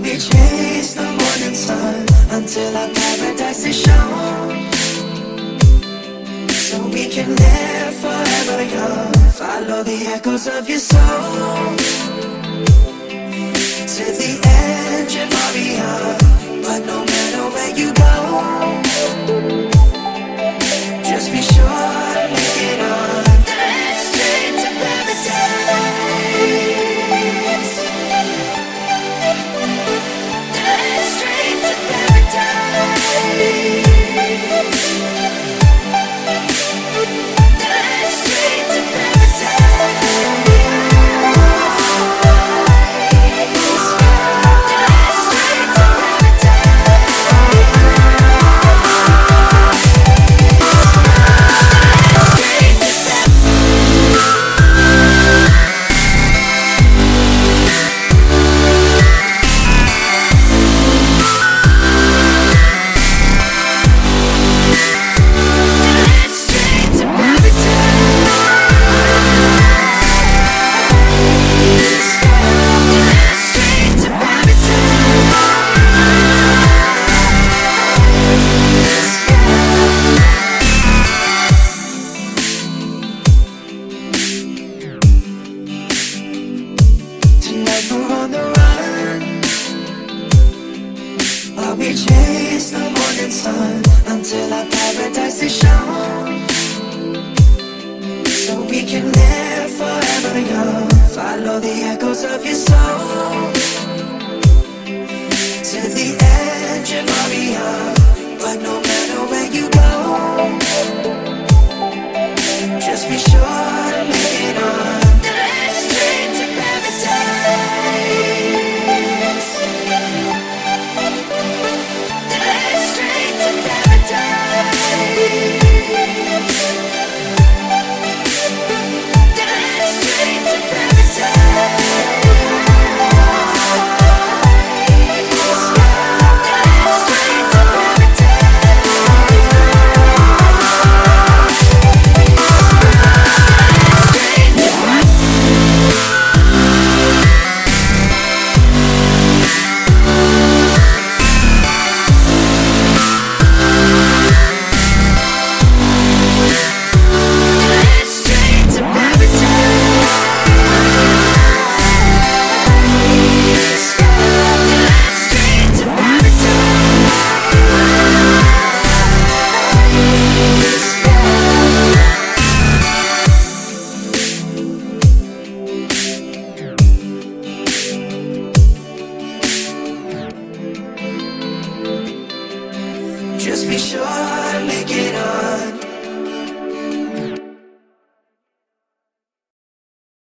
we chase the morning sun until our paradise is shown, so we can live forever young. Follow the echoes of your soul to the edge and far beyond. But no matter where you go, just be sure to make it on that straight to paradise. That straight to paradise. That straight to we chase the morning sun until our paradise is shown, so we can live forever young. Follow the echoes of your soul to the edge and far beyond. But no matter where you go, just be sure to make it on that straight to paradise. Just be sure to make it on